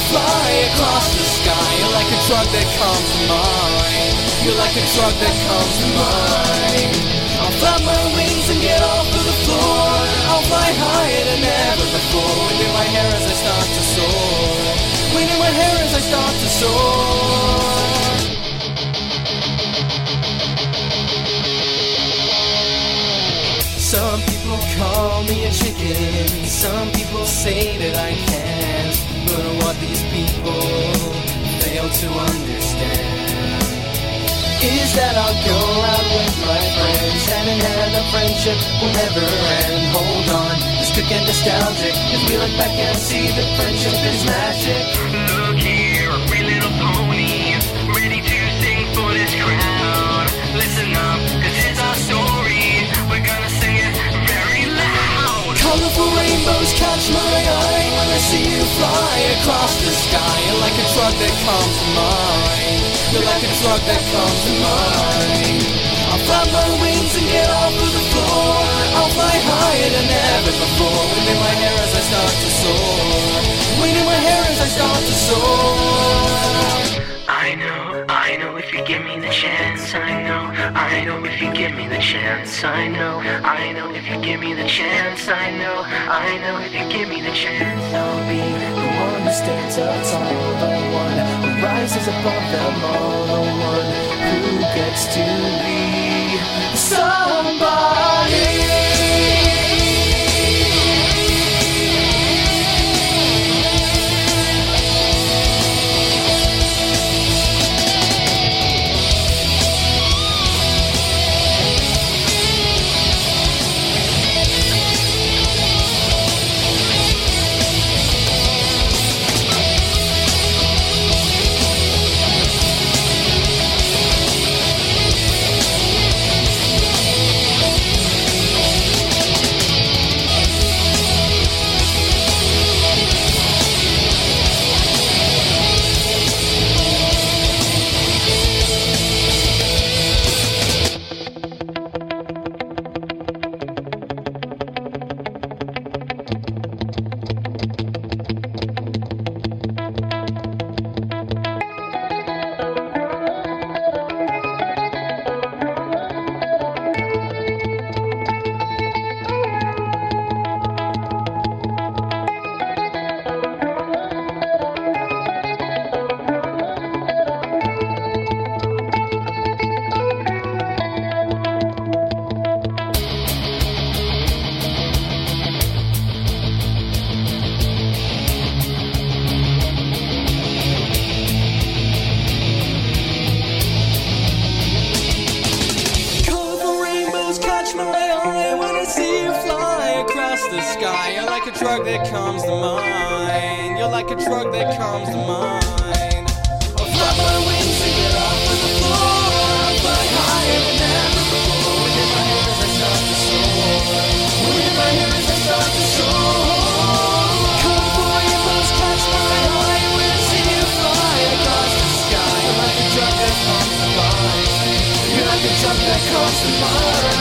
fly across the sky. You're like a drug that comes to mind. You're like a drug that comes to mind. I'll flap my wings and get off of the floor. I'll fly higher than ever before. Wind in my hair as I start to soar. Wind in my hair as I start to soar. Some people call me a chicken. Some people say that I can't. But what these people fail to understand is that I'll go out with my friends, hand in hand, a friendship will never end. Hold on, it's quick and nostalgic, as we look back and see that friendship is magic. Look here, we little ponies, ready to sing for this crowd. Listen up, cause it's our story, we're gonna sing it very loud. Colorful rainbows catch my eye when I see you fly across the sky. You're like a drug that comes to mind. You're like a drug that comes to mind. I'll flap my wings and get off of the floor. I'll fly higher than ever before. Wind in my hair as I start to soar. Wind in my hair as I start to soar. I know if you give me the chance. I know if you give me the chance. I know if you give me the chance. I know if you give me the chance. I'll be the one who stands up tall, the one who rises above them all, the one who gets to be somebody. The sky. You're like a drug that comes to mind. You're like a drug that comes to mind. I'll flap my wings and get off of the floor. I'll fly higher than ever before. Wind in my hair as I start to soar. Wind in my hair as I start to soar. Colorful rainbows catch my eye when I see you fly across the sky. You're like a drug that comes to mind. You're like a drug that comes to mind.